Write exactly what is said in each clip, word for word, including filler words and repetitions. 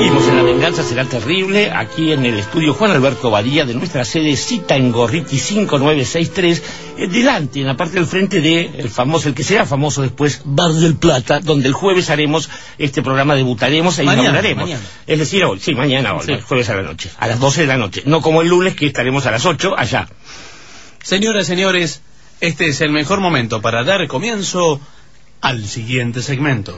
Seguimos en La Venganza Será Terrible, aquí en el estudio Juan Alberto Badía de nuestra sede Cita en Gorriti cinco nueve seis tres, eh, delante, en la parte del frente de el famoso, el que será famoso después, Bar del Plata, donde el jueves haremos este programa, debutaremos e mañana, inauguraremos. Mañana. Es decir, hoy, sí, mañana, hoy, sí. el jueves a la noche, a las doce de la noche, no como el lunes que estaremos a las ocho allá. Señoras, señores, este es el mejor momento para dar comienzo al siguiente segmento.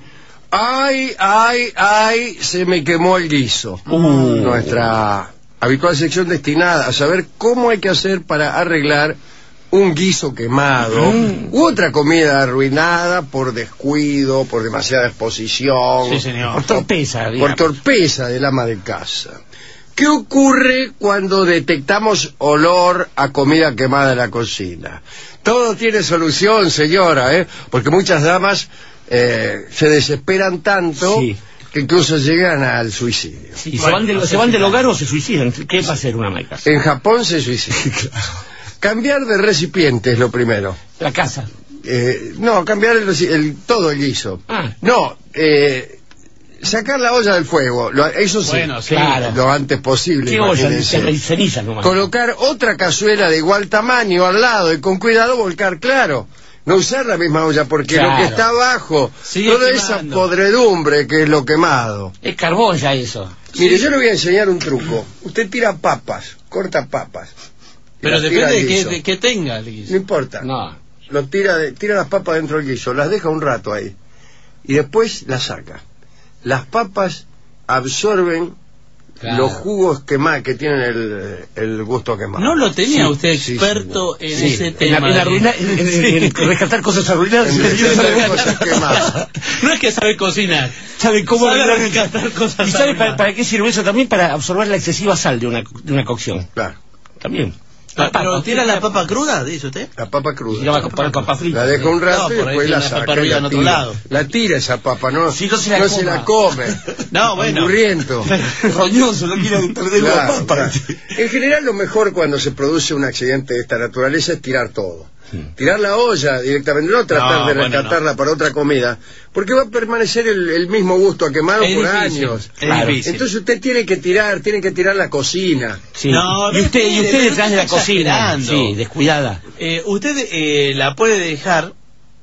Ay, ay, ay, se me quemó el guiso. Uh. Nuestra habitual sección destinada a saber cómo hay que hacer para arreglar un guiso quemado mm. u otra comida arruinada por descuido, por demasiada exposición. Sí, señor. Por torpeza, Por digamos. torpeza del ama de casa. ¿Qué ocurre cuando detectamos olor a comida quemada en la cocina? Todo tiene solución, señora, ¿eh? Porque muchas damas eh, se desesperan tanto Sí. que incluso llegan al suicidio. Sí, ¿se van, de, ¿Se van del hogar o se suicidan? ¿Qué va a hacer una ama de casa? En Japón se suicidan. Cambiar de recipiente es lo primero. La casa. Eh, no, cambiar el, reci- el, todo el guiso. Ah. No, eh... sacar la olla del fuego, lo, eso sí, Bueno, sí. Claro. lo antes posible. ¿Qué olla? imagínense. Cenizas nomás. Colocar otra cazuela de igual tamaño al lado y con cuidado volcar, claro. No usar la misma olla porque Claro. lo que está abajo, Sigue toda quemando. esa podredumbre que es lo quemado. Es carbón ya eso. Mire, Sí. yo le voy a enseñar un truco. Usted tira papas, corta papas. y Pero las tira depende de al qué, guiso. de qué tenga el No guiso. importa. No. Lo tira, de- tira las papas dentro del guiso, las deja un rato ahí. Y después las saca. Las papas absorben Claro. los jugos quemados que tienen el, el gusto quemado. ¿No lo tenía Sí, usted sí, experto señor. en Sí, ese En, tema? la, en, de- arruinar- en- en- en rescatar cosas arruinadas. En rescatar cosas quemadas. No es que sabe cocinar, ¿Sabe cómo sabe arreglar- rescatar cosas ¿Y sabe para, arruinadas. para qué sirve eso también? Para absorber la excesiva sal de una, de una cocción. Claro, También. Ah, La ¿Pero papa. tira la papa cruda, dice usted? la papa Y cruda. la va a comprar papa frita. La deja un rato No, y por ahí después tiene la la saca. papa y hervida la en otro tira. lado. La tira esa papa, no, Si no se la no coma. se la come. No, bueno. Angurriento. Roñoso, no quiere perder Claro, la papa. claro. En general lo mejor cuando se produce un accidente de esta naturaleza es tirar todo. Tirar la olla directamente, no tratar No, de bueno, rescatarla no. para otra comida, porque va a permanecer el, el mismo gusto a quemado Es por difícil, años. es Claro. difícil. Entonces usted tiene que tirar, tiene que tirar la cocina. Sí. No, y usted, y mire, usted pero detrás de la está cocina. exagerando. Sí, descuidada. Eh, usted eh, la puede dejar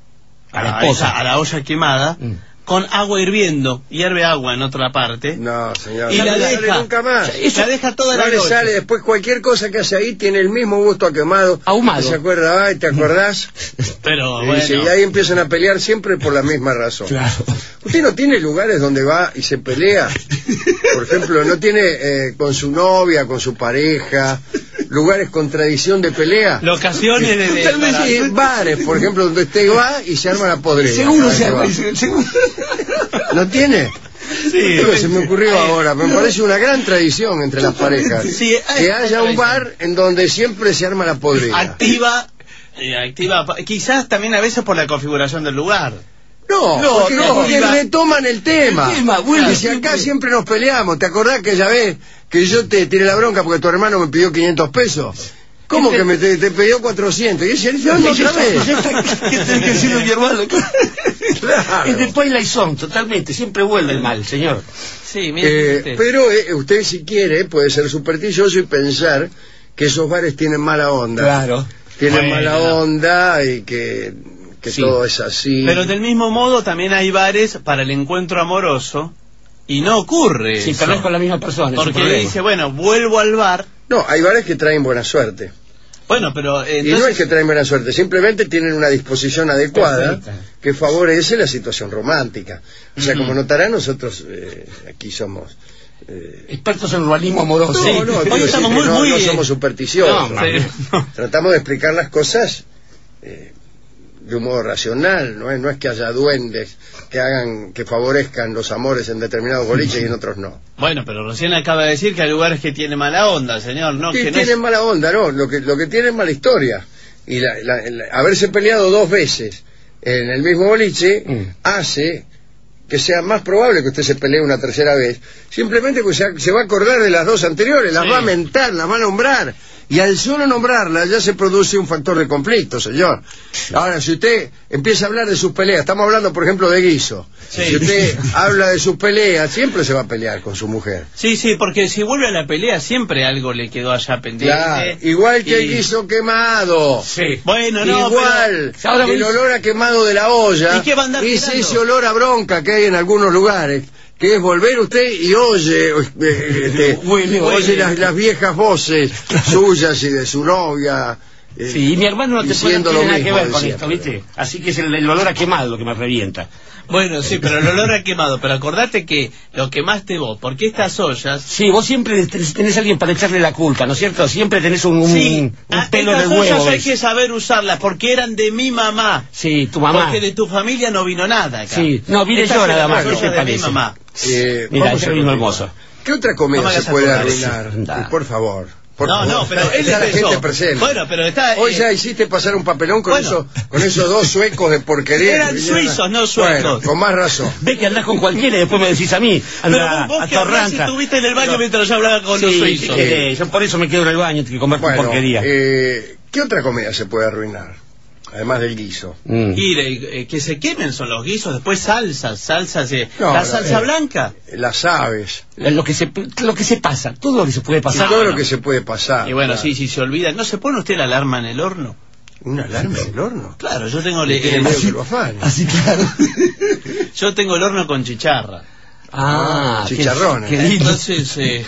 A la esposa. esa- a la olla quemada Mm. con agua hirviendo, hierve agua en otra parte No, señor. y no la le sale deja, nunca más. la deja toda No la le noche. sale después cualquier cosa que hace ahí tiene el mismo gusto a quemado. Ahumado. ¿Se acuerda? Ay, ¿te acordás? Pero Y bueno, dice, y ahí empiezan a pelear siempre por la misma razón. Claro. ¿Usted no tiene lugares donde va y se pelea? Por ejemplo, ¿no tiene eh, con su novia, con su pareja, lugares con tradición de pelea? locaciones de, de- Tal vez para- sí, bares, por ejemplo, donde usted va y se arma la podrida. Seguro Cada se que va. arma, seguro. ¿No tiene? Sí, Digo, se me ocurrió ahora, me parece una gran tradición entre las parejas. Sí, hay- Que haya un bar en donde siempre se arma la podrida. activa, eh, activa, quizás también a veces por la configuración del lugar. No, No, porque, no, porque iba- retoman el tema. El tema, vuelve Y si acá siempre. siempre nos peleamos, ¿te acordás que ya ves que yo te tiré la bronca porque tu hermano me pidió quinientos pesos? ¿Cómo Este- que me te, te pidió cuatrocientos? Y ese dice, "Anda otra vez". ¿Qué tiene que decir mi hermano? Claro. Es de Twilight Zone, totalmente. Siempre vuelve el mal, señor. Sí, mire Eh, usted. pero eh, usted si quiere puede ser supersticioso y pensar que esos bares tienen mala onda. Claro. Tienen Bueno. mala onda y que, que Sí. todo es así. Pero del mismo modo también hay bares para el encuentro amoroso y no ocurre Sí, eso. pero no es con la misma persona. es un Porque problema. dice, bueno, vuelvo al bar. No, hay bares que traen buena suerte. Bueno, pero eh, Y no entonces es que traen buena suerte, simplemente tienen una disposición adecuada Perfecta. que favorece la situación romántica. O sea, Ujú. como notarán, nosotros eh, aquí somos... eh, Expertos en urbanismo amoroso. no, Sí. no, Hoy quiero decir estamos que muy- no, muy, no eh, somos supersticiosos. no, sí, no. Tratamos de explicar las cosas eh, de un modo racional, no es, no es que haya duendes que hagan, que favorezcan los amores en determinados boliches y en otros no. Bueno, pero recién acaba de decir que hay lugares que tienen mala onda, señor, ¿no? Sí, Que no tienen es- mala onda, ¿no? Lo que, lo que tienen es mala historia. Y la, la- la- haberse peleado dos veces en el mismo boliche Mm. hace que sea más probable que usted se pelee una tercera vez, simplemente porque se, se va a acordar de las dos anteriores, las Sí. va a mentar, las va a nombrar. Y al solo nombrarla ya se produce un factor de conflicto, señor. Ahora, si usted empieza a hablar de sus peleas, estamos hablando, por ejemplo, de Guiso. Sí. Si usted habla de sus peleas, siempre se va a pelear con su mujer. Sí, sí, porque si vuelve a la pelea siempre algo le quedó allá pendiente. Claro, igual que y... el guiso quemado. Sí. Bueno, no, igual pero... Ahora que el voy- olor a quemado de la olla. ¿Y qué va a andar es tirando? ese olor a bronca que hay en algunos lugares, que es volver usted y oye, eh, este, Muy bien, muy oye bien. las, las viejas voces suyas y de su novia. eh, Sí, y mi hermano no te puede, no diciendo tiene lo nada que mismo ver de con siempre. esto, ¿viste? Así que es el, el olor a quemado lo que me revienta. Bueno, sí, pero el olor a quemado. Pero acordate que lo quemaste vos, porque estas ollas... Sí, vos siempre tenés, tenés a alguien para echarle la culpa, ¿no es cierto? Siempre tenés un, un, Sí, un ah, pelo en estas el huevo. ollas hay ¿ves? que saber usarlas, porque eran de mi mamá. Sí, tu mamá. Porque de tu familia no vino nada acá. Sí, no, vine Estas yo eran nada más, las ¿qué te ollas de mi parece? mamá. Eh, Mira, vamos ese a vino continuar. hermoso. ¿Qué otra No comida me se hagas puede acordar. arruinar? Anda. Eh, por favor. Por No, favor. no, pero él Está la empezó. gente presente. Bueno, pero está... Hoy eh, ya hiciste pasar un papelón con, bueno. eso, con esos dos suecos de porquería. Eran que vinieron a- suizos, no suecos. Bueno, con más razón. Ve que andás con cualquiera y después me decís a mí. Pero Anda, vos, vos a que hablás si Torranca. estuviste en el baño mientras yo hablaba con Sí, los ¿qué suizos. querés? Yo por eso me quedo en el baño, que comer Bueno, porquería. eh, ¿qué otra comida se puede arruinar? Además del guiso. Mm. Y eh, que se quemen son los guisos, después salsas, salsas, eh, No, la no, salsa eh, blanca. Las aves. Lo que se lo que se pasa, todo lo que se puede Y pasar. todo no. lo que se puede pasar. Y bueno, claro. sí, sí, se olvida. ¿No se pone usted la alarma en el horno? ¿Una alarma en el horno? Claro, yo tengo, le- Tiene el- miedo que lo afane. Así claro. yo tengo el horno con chicharra. Ah, qué- chicharrones. Qué lindo. Entonces eh,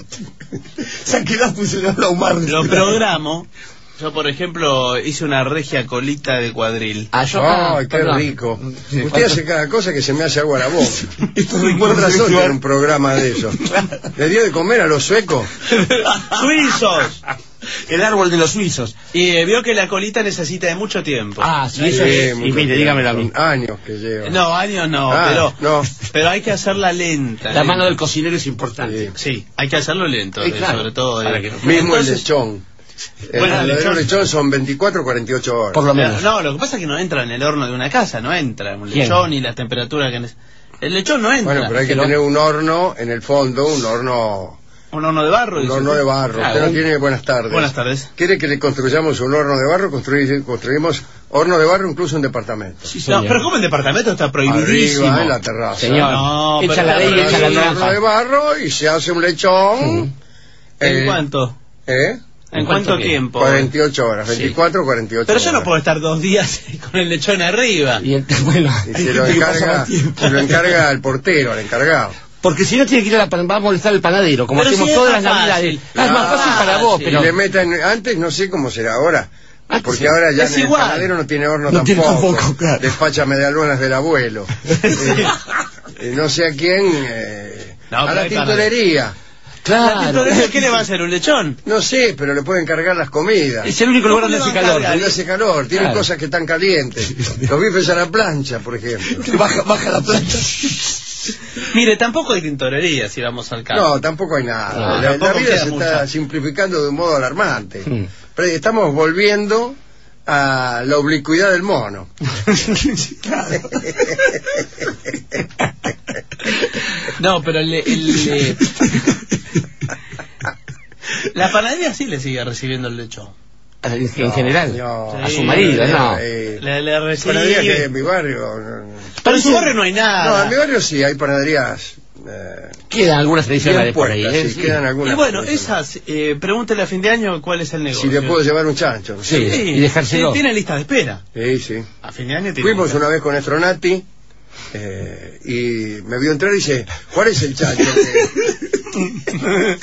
Se ha quedado funcionando a humar. lo programo. Yo, por ejemplo, hice una regia colita de cuadril. Ah, yo, Ay, qué perdón. rico. Sí, Usted ¿cuánto? hace cada cosa que se me hace agua a la boca. Esto es Por recuerdo razón sexual. tiene un programa de eso. ¿Le dio de comer a los suecos? ¡Suizos! El árbol de los suizos. Y eh, vio que la colita necesita de mucho tiempo. Ah, sí, No eso es- es. muy Y mire, bien. dígamelo a mí. Son años que lleva. No, años no, Ah, pero, no. pero hay que hacerla lenta. La lenta. mano del cocinero es importante. Sí, hay que hacerlo lento, Sí, eh, claro. sobre todo. Para eh. que no- Mismo el Entonces, lechón. El Bueno, el verdadero lechón- lechón son veinticuatro o cuarenta y ocho horas. Por lo menos. No, lo que pasa es que no entra en el horno de una casa, no entra un Bien. lechón y la temperatura que... nece- El lechón no entra. Bueno, pero hay que Pero- tener un horno en el fondo, un horno, Un horno de barro. un dice horno usted. de barro. Claro. Usted no tiene buenas tardes. Buenas tardes. ¿Quiere que le construyamos un horno de barro? Construy- construimos horno de barro incluso en departamento. Sí, No, señor. pero como el departamento está prohibidísimo. Arriba en la terraza. Señor, No, echa pero- la ley y pero- echa la Un horno de trampa. barro y se hace un lechón. ¿En eh, cuánto? ¿Eh? ¿En ¿En cuánto cuánto tiempo? cuarenta y ocho horas, veinticuatro o cuarenta y ocho Pero horas. yo no puedo estar dos días con el lechón arriba. Y el- bueno, Y hay se lo gente que pasa encarga, más tiempo. se lo encarga al portero, al encargado. Porque si no tiene que ir a la pan- va a molestar el panadero, como Pero hacemos si es todas las más navidades. fácil. Ah, es más Ah, fácil para vos, sí. Y pero... le metan, antes no sé cómo será ahora, Antes porque sí. ahora ya Es en el igual. panadero no tiene horno No tiene tampoco. tampoco, claro. Despacha medialunas del abuelo. Eh, eh, no sé a quién, eh, No, a pero la hay tintorería. Claro. Entonces, ¿qué le va a hacer? ¿Un lechón? No sé, pero le pueden cargar las comidas. Es el único lugar ¿Cómo donde le hace van a calor. cargar? Donde hace calor, tienen Claro. cosas que están calientes. Los bifes a la plancha, por ejemplo. Baja, baja la plancha. Mire, tampoco hay tintorería si vamos al campo. No, tampoco hay nada. No, la, la tampoco vida queda se mucha. está simplificando de un modo alarmante. Mm. Pero estamos volviendo a la oblicuidad del mono. No, pero el, el, eh, la panadería sí le sigue recibiendo el lechón. En, en general. No, a Sí, su marido, no. eh, Le, le recibe. panadería que hay en mi barrio. no, no. Pero en su barrio no hay No, nada. en mi barrio sí hay panaderías. Eh, Quedan algunas bien tradicionales por ahí. puestas, ¿eh? sí, Sí. quedan algunas. Y bueno, tradicionales. esas, eh, pregúntele a fin de año cuál es el negocio. Si le puedo llevar un chancho. ¿no? Sí. Sí, y dejárselo. sí, tiene lista de espera. Sí, sí. A fin de año tiene Fuimos lista. una vez con Estronati eh, y me vio entrar y dice, ¿cuál es el chancho? que-"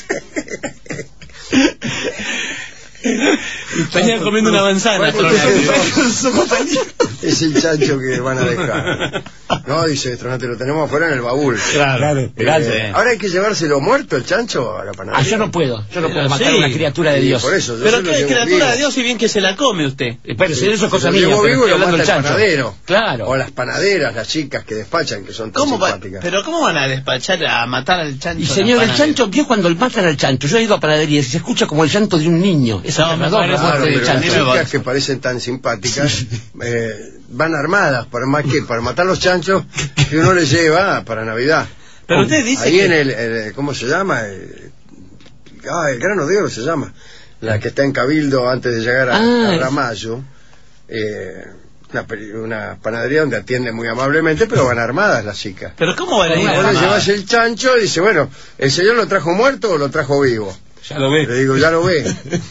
Venía comiendo una manzana. ¿Cuál es Tronati. el- es el chancho que van a dejar. No, dice Estronati, lo tenemos afuera en el baúl. Claro. Eh, Gracias. ahora hay que llevárselo muerto el chancho a la panadería. Ah, yo no puedo. Yo no Pero puedo matar sí. a una criatura de Sí, Dios. por eso, yo Pero se lo qué llevo criatura vivo. de Dios y bien que se la come usted. Eh, Pero si eso es cosa Lo mía, llevo pero vivo y estoy lo hablando mata del el chancho. panadero. Claro. O las panaderas, las chicas que despachan, que son tan ¿Cómo va- simpáticas. pero ¿cómo van a despachar a matar al chancho? Y a la señor, el panadera? chancho, ¿vio cuando matan al chancho? Yo he ido a panaderías y se escucha como el llanto de un niño. Es No, aterrador me la parece- Claro, muerte pero del las a mí me chancho. va- chicas que parecen tan simpáticas eh, van armadas para más que para matar los chanchos que uno les lleva para Navidad. Pero usted dice Ahí que... en el, el- ¿cómo se llama? El, ah, el grano de oro se llama. la que está en Cabildo antes de llegar a, Ah, a es- Ramallo, eh, una, peri- una panadería donde atienden muy amablemente, pero van armadas las chicas. Pero ¿cómo van a ir Vos le armadas? llevas el chancho y dice, bueno, ¿el señor lo trajo muerto o lo trajo vivo? Ya lo Le ves. digo, ya lo ve.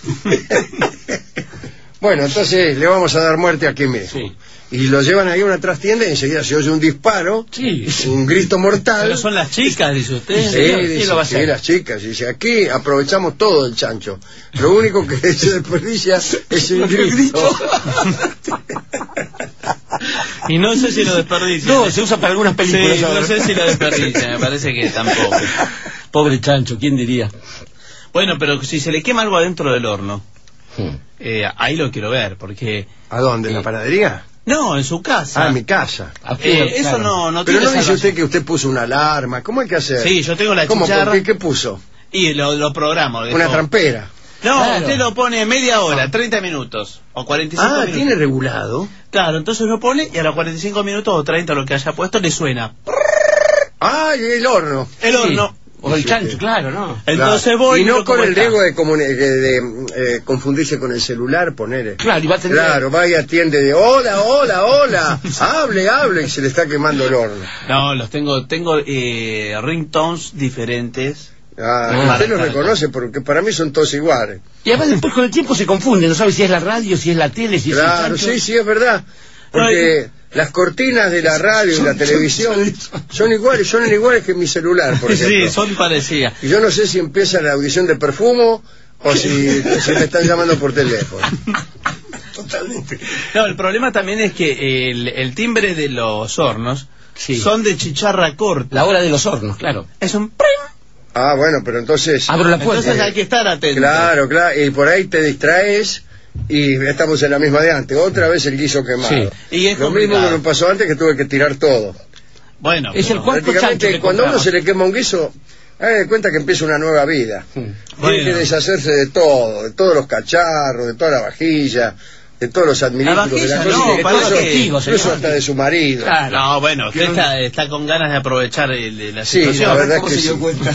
Bueno, entonces le vamos a dar muerte aquí mismo. Sí. Y lo llevan ahí a una trastienda y enseguida se oye un disparo, Sí. un grito mortal. Pero son las chicas, dice usted. Sí, señor, dice, ¿quién lo va a sí, hacer? las chicas. Y dice, aquí aprovechamos todo el chancho. Lo único que se desperdicia es el grito. Y no sé si lo desperdicia. No, se usa para algunas películas. Sí, ahora. no sé si lo desperdicia, me parece que tampoco. Pobre chancho, ¿quién diría? Bueno, pero si se le quema algo adentro del horno, Hmm. eh, ahí lo quiero ver, porque... ¿A dónde? ¿En la panadería? No, en su casa. Ah, en mi casa. Aquí, Eh, eso claro. no, no Pero tiene no dice salvación. usted que usted puso una alarma. ¿Cómo hay que hacer? Sí, yo tengo la ¿Cómo? chicharra. ¿Por qué? ¿Qué puso? Y lo, lo programo. Una dejo- trampera. No, Claro. usted lo pone media hora, treinta minutos, o cuarenta y cinco Ah, minutos. tiene regulado. Claro, entonces lo pone y a los cuarenta y cinco minutos o treinta, lo que haya puesto, le suena. Ah, y el horno. El Sí. horno. O el Sí, chancho, sí. claro, ¿no? Entonces Claro. voy y no miro con cómo el está. riesgo de, comuni- de, de, eh, confundirse con el celular, ponele. Claro, y va a tener... Claro, va y atiende de hola, hola, hola, hable, hable, y se le está quemando el horno. No, los tengo, tengo eh, ringtones diferentes. Ah, Ah, usted lo claro. reconoce porque para mí son todos iguales. Y además después con el tiempo se confunde, no sabe si es la radio, si es la tele, si es el Claro, chancho. sí, sí, es verdad. Porque las cortinas de la radio y la televisión son iguales, son iguales que mi celular, por ejemplo. Sí, son parecidas. Y yo no sé si empieza la audición de Perfumo o si, si me están llamando por teléfono. Totalmente. No, el problema también es que el, el timbre de los hornos Sí. son de chicharra corta. La hora de los hornos, claro. Es un prim. Ah, bueno, pero entonces... Abro la puerta. Entonces hay que estar atento. Claro, claro, y por ahí te distraes y estamos en la misma de antes. Otra vez el guiso quemado. Sí. Y es Lo complicado. mismo que me pasó antes, que tuve que tirar todo. Bueno, Es pero- el cuarto chancho Prácticamente que cuando a uno compramos. se le quema un guiso, haga de cuenta que empieza una nueva vida. Hmm. Tiene Bueno. que deshacerse de todo, de todos los cacharros, de toda la vajilla, de todos los administrativos de la La cocina, vajilla, no, de para todo que- eso, testigos, incluso señor. hasta de su marido. Claro. No, bueno, usted está, está con ganas de aprovechar el- la Sí, situación. la verdad ¿Cómo que se dio sí. cuenta?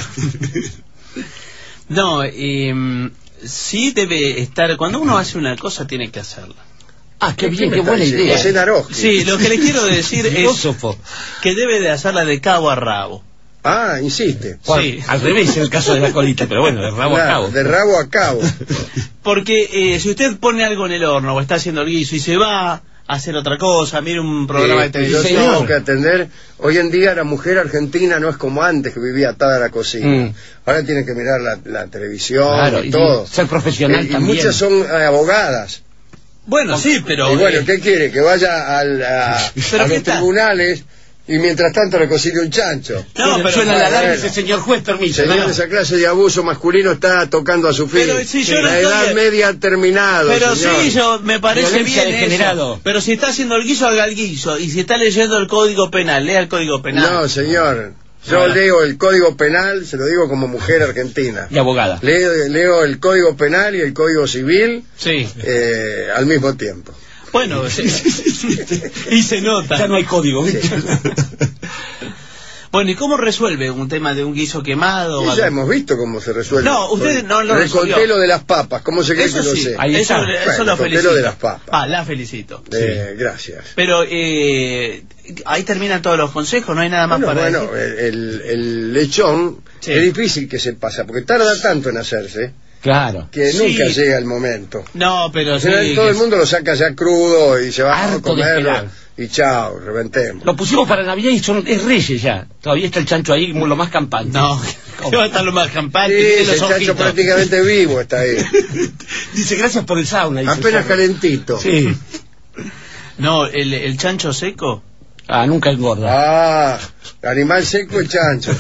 No, eh, sí debe estar... Cuando uno hace una cosa, tiene que hacerla. Ah, qué ¿Qué bien, me qué está buena diciendo? idea. José Naroski. Sí, lo que le quiero decir es Filósofo. que debe de hacerla de cabo a rabo. Ah, insiste. Bueno, Sí. al revés en el caso de la colita, pero bueno, de rabo a Claro, cabo. de rabo a cabo. Porque eh, si usted pone algo en el horno o está haciendo el guiso y se va a hacer otra cosa, mire un programa Eh, de yo televisión... tengo que atender. Hoy en día la mujer argentina no es como antes, que vivía atada a la cocina. Mm. Ahora tiene que mirar la, la televisión Claro, y y todo. ser profesional Eh, y también. muchas son eh, abogadas. Bueno, sí, pero... y bueno, eh, ¿qué quiere? Que vaya al, a, ¿Pero a qué los tal? tribunales y mientras tanto le cocine un chancho. No, Suena- pero suena la bueno, alarma y bueno. dice, señor juez, permiso. Señor, ¿no? esa clase de abuso masculino está tocando a su fin. Pero si yo no la estoy- edad media ha terminado. Pero señor. sí, yo me parece Violencia bien de generado. eso. Pero si está haciendo el guiso, haga el guiso. Y si está leyendo el Código Penal, lea el Código Penal. No, señor. Yo Ah. leo el Código Penal, se lo digo como mujer argentina. Y abogada. Leo, leo el Código Penal y el Código Civil Sí. eh, al mismo tiempo. Bueno, sí. Y se nota. Ya no hay código. ¿viste? Bueno, ¿y cómo resuelve un tema de un guiso quemado? Y ya hemos visto cómo se resuelve. No, usted no lo Reconté resolvió. lo de las papas, ¿cómo se cree Eso que lo sí, sé? Ahí eso, está. eso Bueno, lo conté felicito. lo de las papas. Ah, la felicito. Eh, gracias. Pero eh, ahí terminan todos los consejos, no hay nada más Bueno, para bueno, decir. el, el- el lechón Sí. es difícil que se pasa, porque tarda tanto en hacerse Claro. que Sí. nunca llega el momento. No, pero En sí. general, todo que- el mundo lo saca ya crudo y se va a Harto de comerlo esperar. y chao, reventemos. Lo pusimos para Navidad y son, es Reyes ya. Todavía está el chancho ahí como lo más campante. No, que va a estar lo más Sí, campante. tiene ese los chancho ojitos. prácticamente vivo está ahí, Dice, gracias por el sauna. dice el apenas zorro. calentito. Sí. No, el, el chancho seco. Ah, nunca engorda. Ah, animal seco el chancho.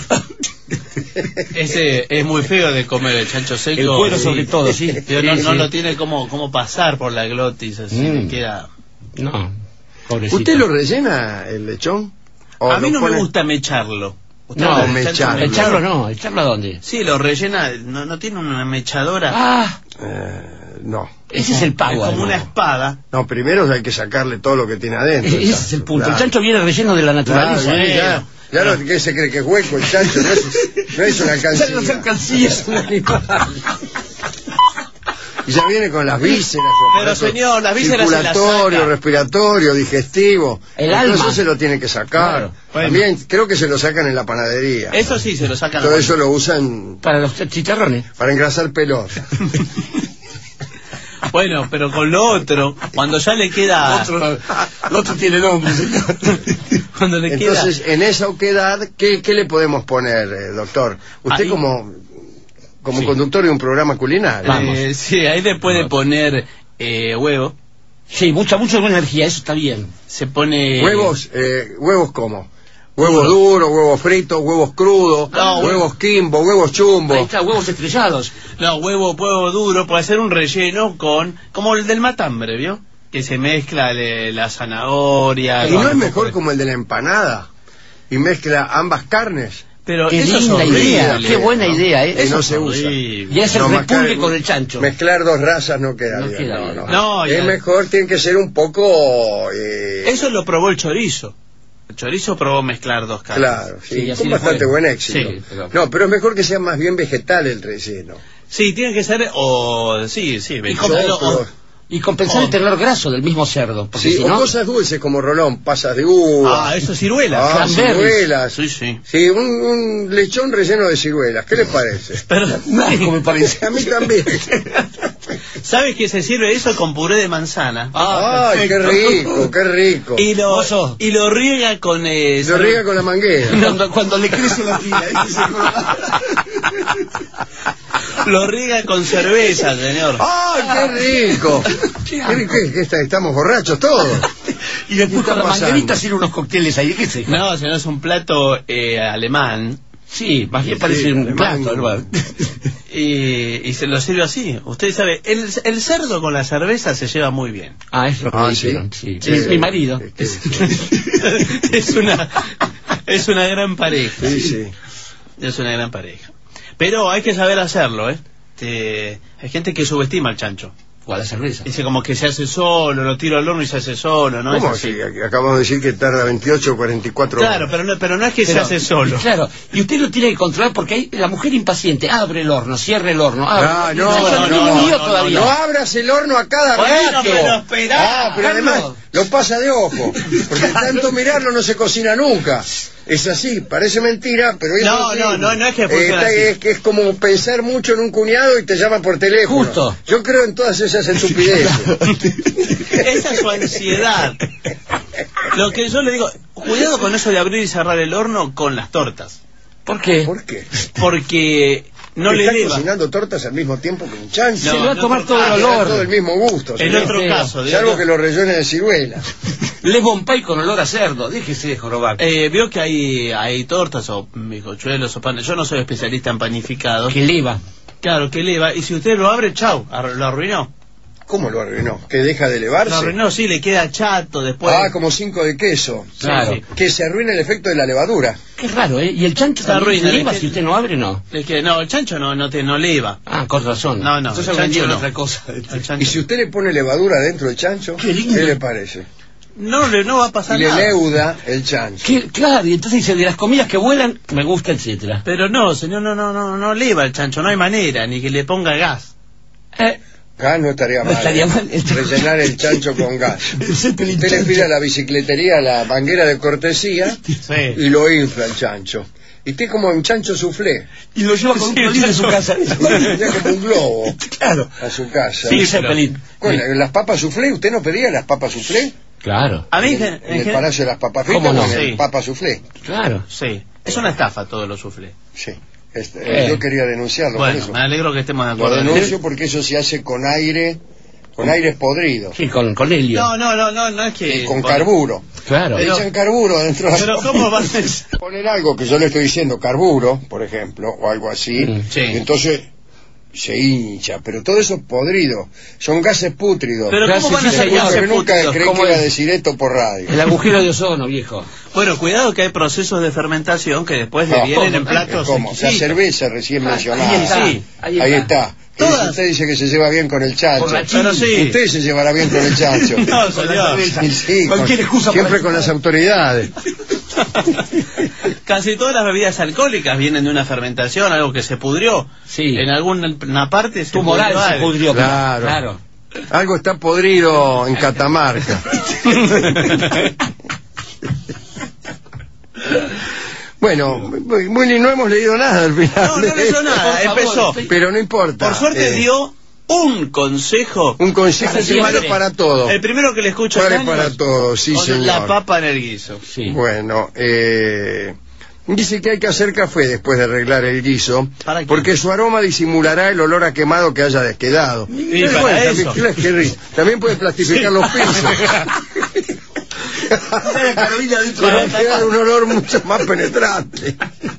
Ese es muy feo de comer el chancho seco. El cuero sí. sobre todo, sí. Pero no, Sí, no sí. lo tiene como, como pasar por la glotis, así Mm. le queda... No, pobrecito. ¿Usted lo rellena el lechón? ¿O A mí lo no pone- me gusta mecharlo. ¿Usted No, lo- el mecharlo. chancho ¿Echarlo no? ¿Echarlo a dónde? Sí, lo rellena, no, no tiene una mechadora. Ah, Eh, no. ese es el es pago. como una además. espada. No, primero hay que sacarle todo lo que tiene adentro. Ese es el punto. Claro. El chancho viene relleno de la Claro, naturaleza. sí, ¿eh? ya, ya lo que se cree que es hueco el chancho, no es, no es una Ya no cancilla. ser cancilla, es un animal. Y ya viene con las vísceras. Pero señor, las vísceras se las circulatorio, saca. respiratorio, digestivo. El Todo alma. eso se lo tiene que sacar. Claro. Bueno. También creo que se lo sacan en la panadería. Eso sí, se lo sacan. Todo eso lo usan Para los chicharrones. para engrasar pelota. Bueno, pero con lo otro, cuando ya le queda... Otro, el otro tiene nombre, señor. Cuando le Entonces, queda... en esa oquedad, ¿qué, qué le podemos poner, eh, doctor? Usted Ahí- como, como Sí. conductor de un programa culinario. Vamos. Eh, sí, ahí le puede poner eh, huevo. Sí, mucha, mucha buena energía, eso está bien. Se pone... ¿Huevos? Eh, ¿Huevos cómo? Huevos duros, huevos fritos, huevos crudos, No, huevos quimbo, huevos chumbo. Ahí está, huevos estrellados. No, huevo, huevo duro, puede ser un relleno con... Como el del matambre, ¿vio? Que se mezcla le- la zanahoria... ¿Y no con- es mejor como el de la empanada? Y mezcla ambas carnes. Pero Qué eso es linda horrible. idea, qué buena ¿no? idea, ¿eh? Y no es se usa. horrible. Y es el No, repulgue mezclar- con el chancho. Mezclar dos razas no queda No bien. queda no, bien. no. No, es ya- mejor, tiene que ser un poco... eh, Eso lo probó el chorizo. El chorizo probó mezclar dos carnes. Claro, sí, Sí, así con le bastante fue. buen éxito. Sí, pero- No, pero es mejor que sea más bien vegetal el relleno. Sí, tiene que ser... O... Sí, sí. Y, vegetal, Choclo. o- y compensar Oh. el tenor graso del mismo cerdo. Porque Sí, si o no, cosas dulces como rolón, pasas de uva. Ah, eso es ciruela. Ah, cranberries. ciruelas. Sí, sí. Sí, un, un lechón relleno de ciruelas. ¿Qué le parece? Pero, Asco me parece. A mí también. ¿sabes que se sirve eso con puré de manzana? Ah, Ay, qué perfecto. rico, qué rico. Y lo, Oso. y lo riega con... Eh, Lo riega con la manguera. Cuando, cuando le crece la tira. ese se acuerda. Lo riega con cerveza, señor. ¡Ay, qué rico! ¿Qué, qué, qué está- estamos borrachos todos. Y después ¿Qué con la está pasando? manguerita hacer unos cócteles ahí, ¿qué sé? No, señor, es un plato eh, alemán. Sí, más bien Sí, parece un alemán. plato, hermano. Y, y se lo sirve así. Usted sabe, el, el cerdo con la cerveza se lleva muy bien. Ah, es lo que Ah, dijeron, sí. sí. Sí. Mi, mi marido. Sí, sí. Es una es una gran pareja. Sí, sí. Es una gran pareja. Pero hay que saber hacerlo, ¿eh? Este, hay gente que subestima al chancho. O a la cerveza. Dice como que se hace solo, lo tiro al horno y se hace solo, ¿no? ¿Cómo Es así. así? Acabamos de decir que tarda veintiocho o cuarenta y cuatro Claro, horas. pero no, pero no es que se Pero- hace solo. Claro, y usted lo tiene que controlar porque hay la mujer impaciente abre el horno, cierra el horno. Abre. Ah, El no, chancho no, tiene no, un lío no, todavía. No abras el horno a cada Bueno, rato. pero esperá, Ah, pero Carlos. además lo pasa de ojo. Porque de tanto mirarlo no se cocina nunca. Es así, parece mentira, pero es No, así. no, no, no es que Eh, funciona está- así. Es que es como pensar mucho en un cuñado y te llama por teléfono. Justo. Yo creo en todas esas estupideces. Esa es su ansiedad. Lo que yo le digo, cuidado con eso de abrir y cerrar el horno con las tortas. ¿Por qué? ¿Por qué? Porque no le Está eleva. cocinando tortas al mismo tiempo que un chancho. Se No, le va a no, tomar no, todo ah, el Le da olor. todo el mismo gusto. En señor. otro Sí. caso, de Salvo otro- que lo rellene de ciruela. Lemon pie con olor a cerdo, déjese de jorobar. eh, vio que hay, hay tortas o bizcochuelos o panes. Yo no soy especialista en panificados. Que eleva. Claro, que eleva. Y si usted lo abre, chau, ar- lo arruinó. ¿Cómo lo arruinó? ¿Que deja de elevarse? Lo arruinó, sí, le queda chato después. Ah, como cinco de queso. Sí, Claro. sí. Que se arruina el efecto de la levadura. Qué raro, ¿eh? Y el chancho Se también arruina, se eleva le- si usted no abre, ¿no? Le queda- no, el chancho no, no te no leva. Ah, con razón. No, no, Entonces el chancho vendieron no. otra cosa. El chancho- Y si usted le pone levadura dentro del chancho, Qué lindo. ¿qué le parece? No, le, no va a pasar Y le nada. leuda el chancho. ¿Qué? Claro, y entonces dice, de las comidas que vuelan, me gusta, etcétera. Pero no, señor, no, no, no, no leva el chancho, no hay manera, ni que le ponga gas. Eh, Gas no estaría No mal. estaría ¿eh? mal. Rellenar el chancho con gas. el Zeppelin Usted le chancho. pide a la bicicletería la manguera de cortesía Sí. y lo infla el chancho. Y usted como un chancho soufflé. Y lo lleva con un Sí, colín en su chancho. casa. Ya como un globo Claro. a su casa. Sí, pero- Zeppelin. Bueno, las papas soufflé, ¿usted no pedía las papas soufflé? Claro, A mí, En, en, en el gen- Palacio de las Papas ¿Cómo Fritas, no? con el Sí. papa soufflé. claro. sí, es una estafa todo lo suflé. Sí. Este, Eh. Yo quería denunciarlo por Bueno, eso. me alegro que estemos de Lo acuerdo. denuncio porque eso se hace con aire, con aires podridos, Sí, con, con helio. No, no, no, no, no es que... y con bueno, carburo. Claro. Le Pero- echan carburo dentro de la Pero papa. ¿cómo va a ser? Poner algo que yo le estoy diciendo, carburo, por ejemplo, o algo así, Mm, sí. y entonces se hincha, pero todo eso es podrido, son gases pútridos. Pero Gracias, ¿cómo van a sí, ser señor. gases Yo nunca pútridos? creí ¿Cómo que iba a es? decir esto por radio. El agujero de ozono, viejo. Bueno, cuidado que hay procesos de fermentación que después le No, vienen en ¿cómo? platos ¿Cómo? La exquisitos. cerveza recién mencionada. Ahí está. Sí, ahí Ahí está. está. Y Todas. usted dice que se lleva bien con el chancho. Por la Pero sí. Usted se llevará bien con el chancho. No, Con la señor. cerveza. Sí, sí, Cualquier con- excusa siempre para- con las autoridades. Casi todas las bebidas alcohólicas vienen de una fermentación, algo que se pudrió. Sí. En alguna parte se Tu moral pudrió se algo. pudrió. Claro. Claro. Algo está podrido en Catamarca. Bueno, Willy, no hemos leído nada al final. No, no leyó nada, Por favor, empezó. sí. Pero no importa. Por suerte eh, dio un consejo. un consejo Para que vale siempre. para todo. El primero que le escucho Vale en años, para todo, sí, con señor. la papa en el guiso. Sí. Bueno, eh, dice que hay que hacer café después de arreglar el guiso, ¿Para qué? porque su aroma disimulará el olor a quemado que haya quedado. Y Eh, para bueno, eso. también, claro, qué rico. También puede plastificar los pisos. Pero queda un olor mucho más penetrante.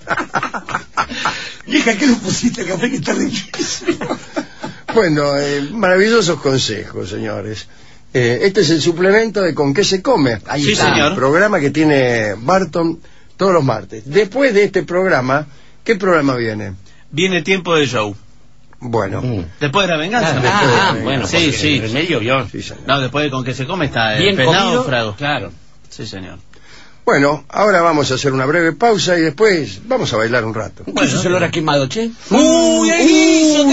Vieja, ¿qué le pusiste café que está riquísimo? Bueno, eh, maravillosos consejos, señores. Eh, este es el suplemento de Con qué se come. Ahí Sí, está, señor. el programa que tiene Barton todos los martes. Después de este programa, ¿qué programa viene? Viene tiempo de show. Bueno, Mm. Después de la venganza. Ah, después de- ah, bueno, Sí, porque sí. el remedio, yo. sí, señor. No, después de con que se come está el Bien pez comido, náufrago. claro. Sí, señor. Bueno, ahora vamos a hacer una breve pausa y después vamos a bailar un rato. ¿Qué es ese olor a quemado, che? ¡Uy, el guiso! Uy,